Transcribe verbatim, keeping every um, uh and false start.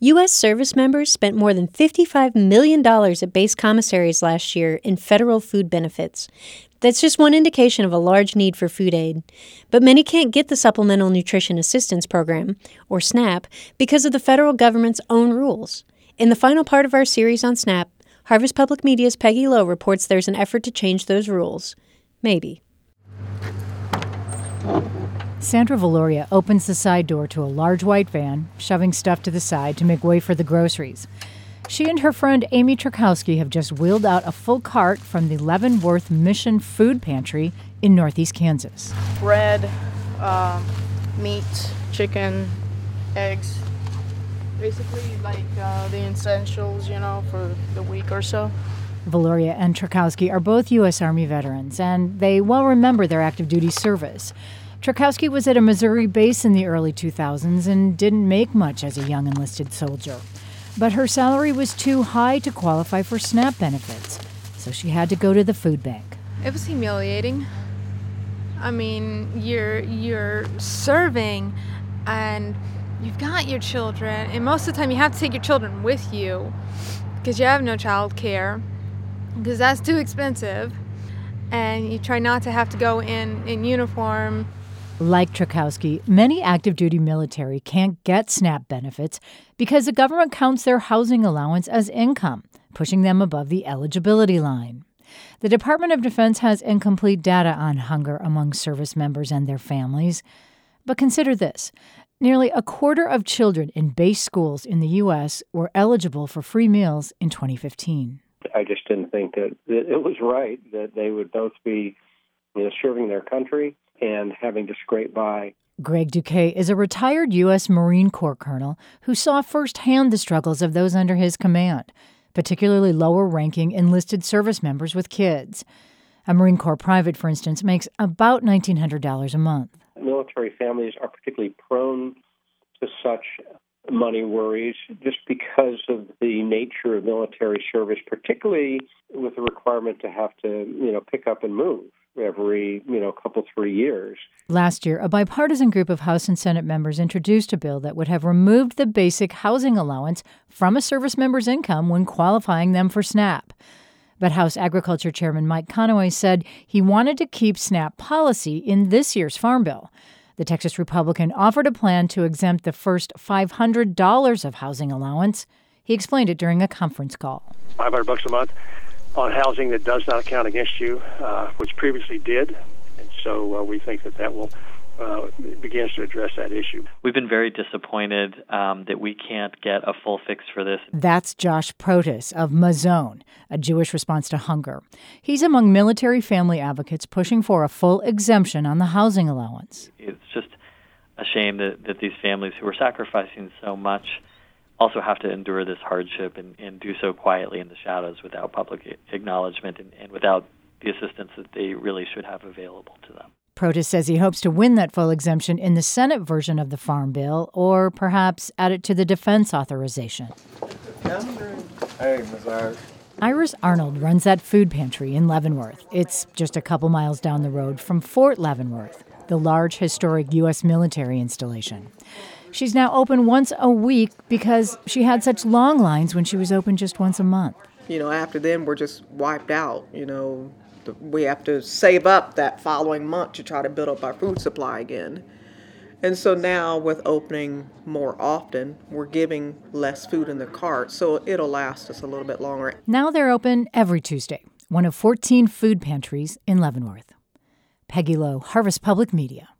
U S service members spent more than fifty-five million dollars at base commissaries last year in federal food benefits. That's just one indication of a large need for food aid. But many can't get the Supplemental Nutrition Assistance Program, or SNAP, because of the federal government's own rules. In the final part of our series on SNAP, Harvest Public Media's Peggy Lowe reports there's an effort to change those rules. Maybe. Sandra Valoria opens the side door to a large white van, shoving stuff to the side to make way for the groceries. She and her friend Amy Trakowski have just wheeled out a full cart from the Leavenworth Mission Food Pantry in northeast Kansas. Bread, uh, meat, chicken, eggs. Basically like uh, the essentials, you know, for the week or so. Valoria and Trakowski are both U S. Army veterans, and they well remember their active duty service. Trakowski was at a Missouri base in the early two thousands and didn't make much as a young enlisted soldier. But her salary was too high to qualify for SNAP benefits, so she had to go to the food bank. It was humiliating. I mean, you're you're serving, and you've got your children, and most of the time you have to take your children with you because you have no child care, because that's too expensive, and you try not to have to go in, in uniform. Like Trakowski, many active duty military can't get SNAP benefits because the government counts their housing allowance as income, pushing them above the eligibility line. The Department of Defense has incomplete data on hunger among service members and their families. But consider this. Nearly a quarter of children in base schools in the U S were eligible for free meals in twenty fifteen. I just didn't think that it was right that they would both be, you know, serving their country and having to scrape by. Greg Duque is a retired U S. Marine Corps colonel who saw firsthand the struggles of those under his command, particularly lower-ranking enlisted service members with kids. A Marine Corps private, for instance, makes about nineteen hundred dollars a month. Military families are particularly prone to such money worries just because of the nature of military service, particularly with the requirement to have to, you know, pick up and move every, you know, couple, three years. Last year, a bipartisan group of House and Senate members introduced a bill that would have removed the basic housing allowance from a service member's income when qualifying them for SNAP. But House Agriculture Chairman Mike Conaway said he wanted to keep SNAP policy in this year's Farm Bill. The Texas Republican offered a plan to exempt the first five hundred dollars of housing allowance. He explained it during a conference call. five hundred bucks a month on housing that does not count against you, uh, which previously did. And so uh, we think that that will uh, begins to address that issue. We've been very disappointed um, that we can't get a full fix for this. That's Josh Protas of Mazon, a Jewish response to hunger. He's among military family advocates pushing for a full exemption on the housing allowance. It's just a shame that, that these families who are sacrificing so much also have to endure this hardship and, and do so quietly in the shadows without public acknowledgement and, and without the assistance that they really should have available to them. Protas says he hopes to win that full exemption in the Senate version of the Farm Bill, or perhaps add it to the defense authorization. Hey, Miz Iris. Iris Arnold runs that food pantry in Leavenworth. It's just a couple miles down the road from Fort Leavenworth, the large historic U S military installation. She's now open once a week because she had such long lines when she was open just once a month. You know, after then, we're just wiped out, you know. We have to save up that following month to try to build up our food supply again. And so now with opening more often, we're giving less food in the cart, so it'll last us a little bit longer. Now they're open every Tuesday, one of fourteen food pantries in Leavenworth. Peggy Lowe, Harvest Public Media.